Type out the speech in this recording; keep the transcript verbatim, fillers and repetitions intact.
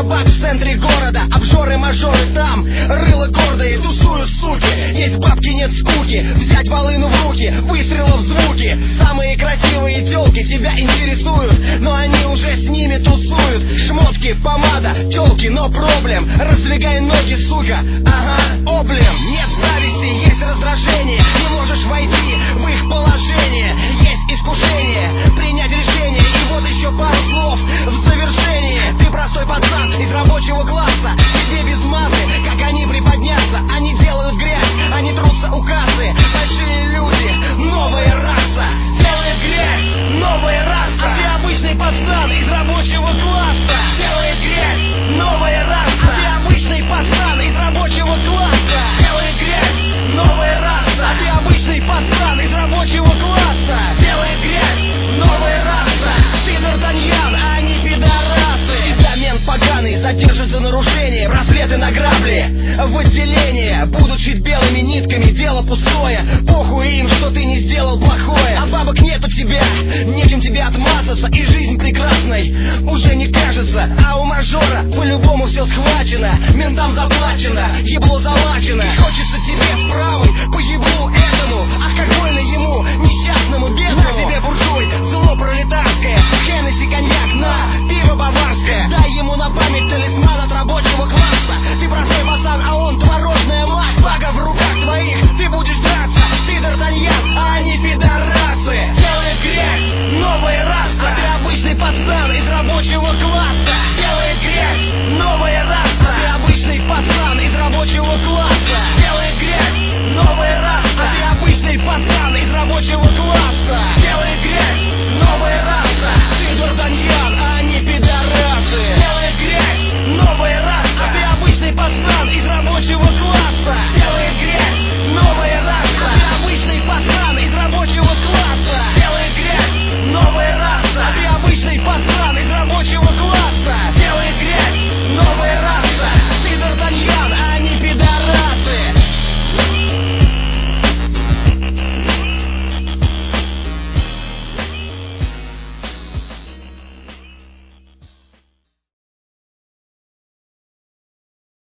кабак в центре города, обжоры-мажоры там, рыло гордые, тусуют суки. Есть бабки, нет скуки, взять волыну в руки, выстрелов звуки. Самые красивые тёлки тебя интересуют, но они уже с ними тусуют. Шмотки, помада, тёлки, но проблем. Раздвигай ноги, сука, ага, облем. Нет зависти, есть раздражение. Не можешь войти в их положение. Есть искушение принять решение. И вот еще пару слов в завершение. Ты простой пацан из рабочего класса, тебе без маты, как они приподняться. Они делают грязь, они трутся у кассы. Большие люди, новая раса, делает грязь, новая раса. А ты обычный пацан из рабочего класса, делает грязь, новая раса. А ты обычный пацан из рабочего класса, делает грязь, новая раса. А ты обычный пацан из рабочего класса, делает грязь, новая раса. Ты Д'Артаньян, а они пидорасы. Изамент поганый задержит за нарушение, браслеты на грабли в отделение. Будут шить белыми нитками, дело пустое. Похуй им, что ты не сделал плохое. А бабок нет у тебя, нечем тебе отмазаться. И жизнь прекрасной уже не кажется. А у мажора по-любому все схвачено, ментам заплачено, ебло за